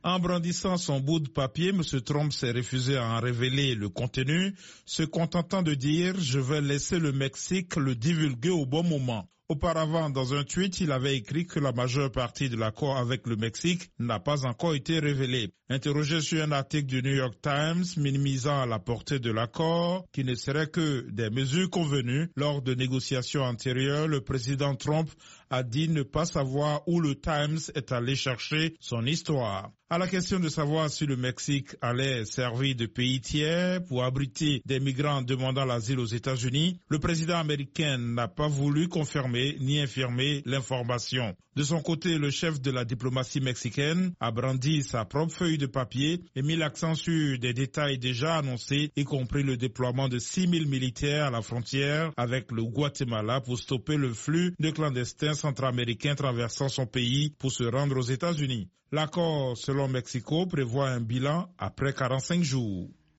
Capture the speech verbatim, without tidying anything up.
En brandissant son bout de papier, M. Trump s'est refusé à en révéler le contenu, se contentant de dire « Je vais laisser le Mexique le divulguer au bon moment ». Auparavant, dans un tweet, il avait écrit que la majeure partie de l'accord avec le Mexique n'a pas encore été révélée. Interrogé sur un article du New York Times minimisant la portée de l'accord, qui ne serait que des mesures convenues lors de négociations antérieures, le président Trump a dit ne pas savoir où le Times est allé chercher son histoire. À la question de savoir si le Mexique allait servir de pays tiers pour abriter des migrants demandant l'asile aux États-Unis, le président américain n'a pas voulu confirmer ni infirmer l'information. De son côté, le chef de la diplomatie mexicaine a brandi sa propre feuille de papier et mis l'accent sur des détails déjà annoncés, y compris le déploiement de six mille militaires à la frontière avec le Guatemala pour stopper le flux de clandestins centra-américains traversant son pays pour se rendre aux États-Unis. L'accord, selon Mexico, prévoit un bilan après quarante-cinq jours.